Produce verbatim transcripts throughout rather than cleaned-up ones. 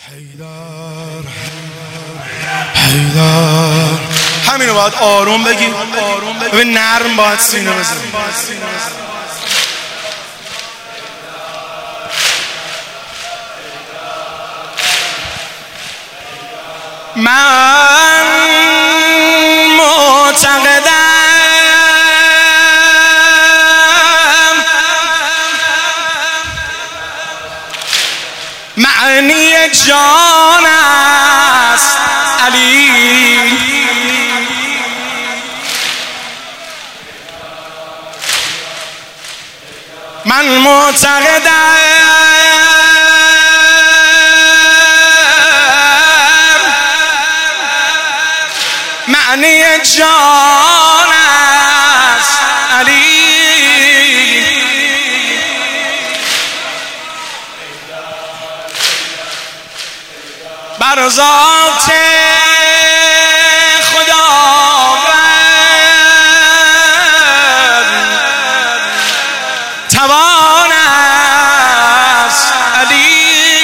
حیدر حیدر همینو باید آروم بگی، به نرم باید سینه بزنی. من معتقدم معنی جان است علی، من معتقدم معنی جان است علی، بر ذات خداوند توان است علی،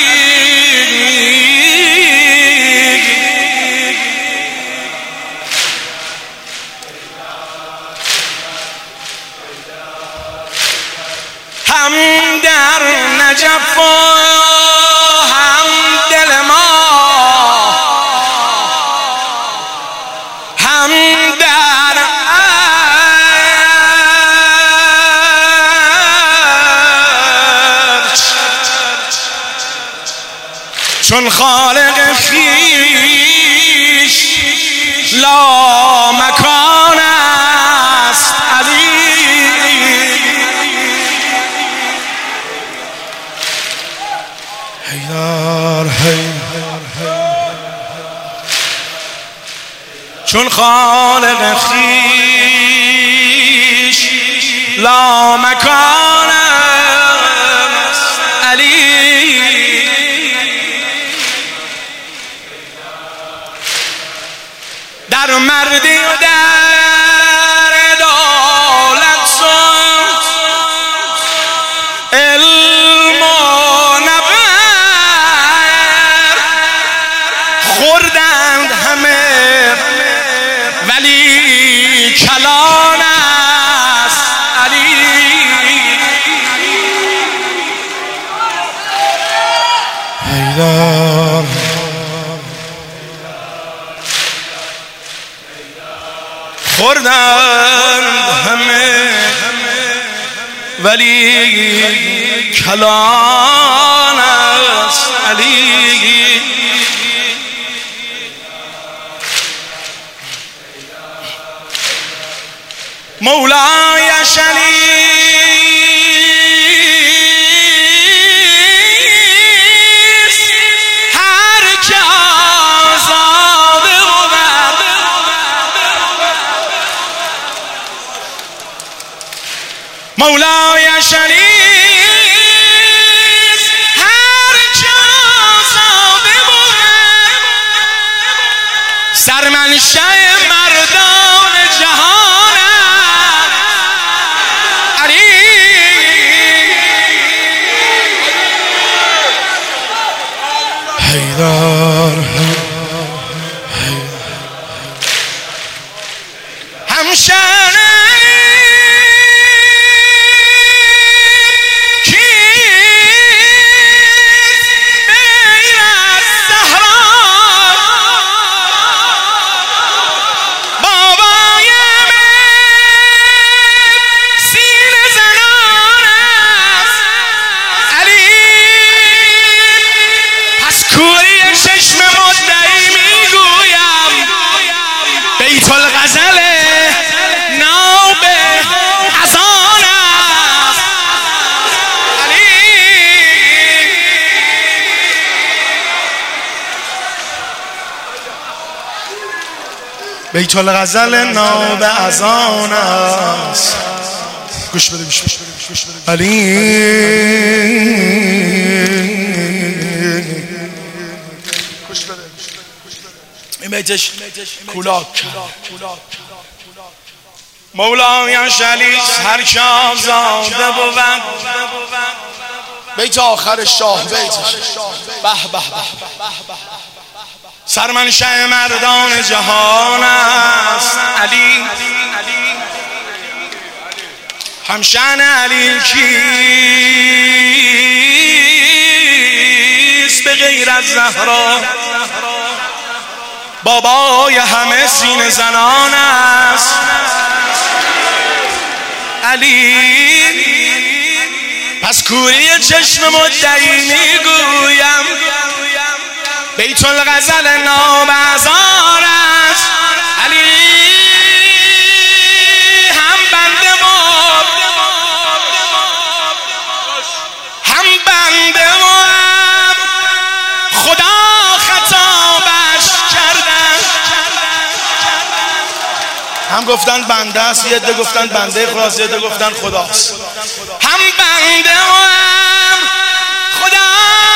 هم در نجف و هم دل ما، هم در عرش چون خالق خویش لا مکان است علی، حیدر چون خالق خویش لا مکان است علی، در مردی و در دولت و علم و نبر خوردند همه ولی کلان است علی، حیدر خوردند همه ولی کلان است علی، مولای شلیس هر که آزاده بود، مولای شلیس هر که آزاده بود، سرمنشأ مردان جهان علی، حیدر همشن بیت الغزل ناب ازان است علی، بیت الغزل ناب ازان است، گوش بده گوش بده علی، گوش بده این بیتش کولاک مولای شلیس هر که آزاده بود، بیت آخر شاه بیتش به به به سرمنشأ مردان جهان است علی، همشأن علی کیست به غیر از زهرا؟ بابای همه سینه زنان است علی. پس کوری چشم مدعی میگویم بیت الغزل نابزار است علی. هم بنده و هم بنده و خدا خطابش کردن. هم گفتن بنده است، یه عده گفتن بنده خداست، یه عده گفتن خداست. هم بنده و هم خدا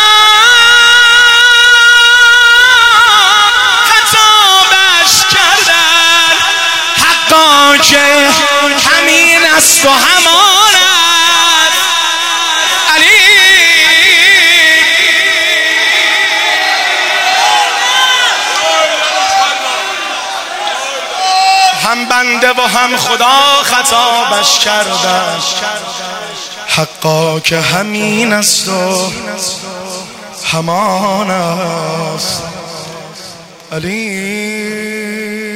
خطابش کردن. حقا که همین است و همان است علی. هم بنده و هم خدا خطابش کردن. حقا که همین است و همان است علی.